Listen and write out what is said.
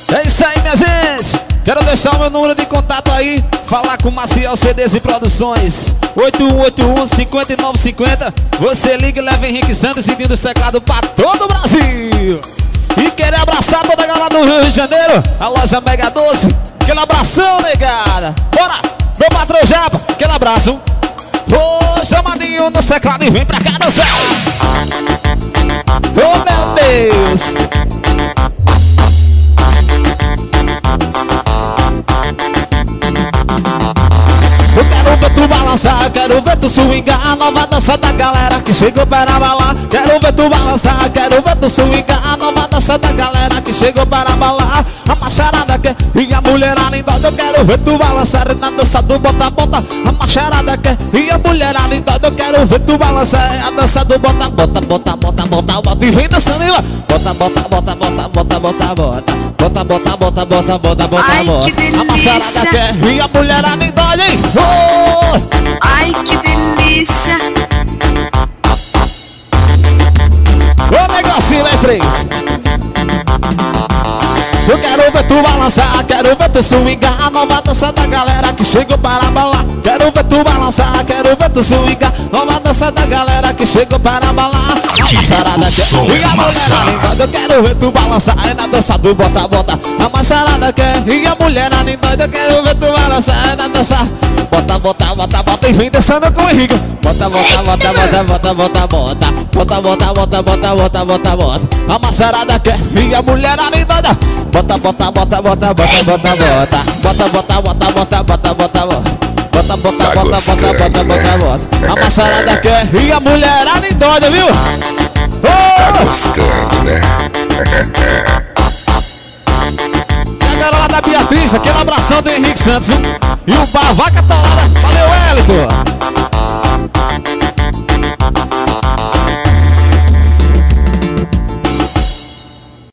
É isso aí, minha gente. Quero deixar o meu número de contato aí. Falar com Maciel CDs e Produções 8181-5950. Você liga e leva Henrique Santos seguindo os teclados pra todo o Brasil. E querer abraçar toda a galera do Rio de Janeiro, a loja Mega Doce. Aquele abração, negada. Bora, meu patrão Japa, aquele abraço. Ô, chamadinho no teclado e vem pra cá dançar. Oh, meu Deus. Eu quero ver tu balançar, eu quero ver tu swingar. A nova dança da galera que chegou para balar. Quero ver tu balançar, quero ver tu swingar. A nova dança da galera que chegou para balar. A macharada quer e a mulherada endoida. Eu quero ver tu balançar na dança do bota-bota. A macharada quer e a mulherada endoida. Eu quero ver tu balançar a dança do bota-bota. Bota, bota, bota, bota e vem dançando aí, ó. Bota, bota, bota, bota, bota, bota, bota. Bota, bota, bota, bota, bota, bota, ai, bota. que delícia. A macharada quer e a mulherada endoida, hein? Oh! Ai, que delícia. Ô negocinho, né, Freis? Eu quero ver tu balançar, quero ver tu swingar. A nova dança da galera que chegou para balar. Quero ver tu balançar, quero ver tu swingar. Nova dança da galera que chegou para balar. A macharada quer e a mulherada endoida. Eu quero ver tu balançar é na dança do bota-bota. A macharada quer e a mulherada endoida. Eu quero ver tu balançar é na dança. Bota, bota, bota, bota e vem dançando com o Henrique. Bota, bota, bota, bota, bota, bota, bota. Bota, bota, bota, bota, bota, bota, bota. A macharada quer e a mulherada endoida. Bota, bota, bota, bota, bota, bota, bota. Bota, bota, bota, bota, bota, bota, bota. Bota, bota, bota, bota, bota, bota, bota. A macharada quer e a mulherada endoida, viu? Tá gostando, né? E a galera lá da Beatriz, aquele abração do Henrique Santos, viu? E o Babaca tá lá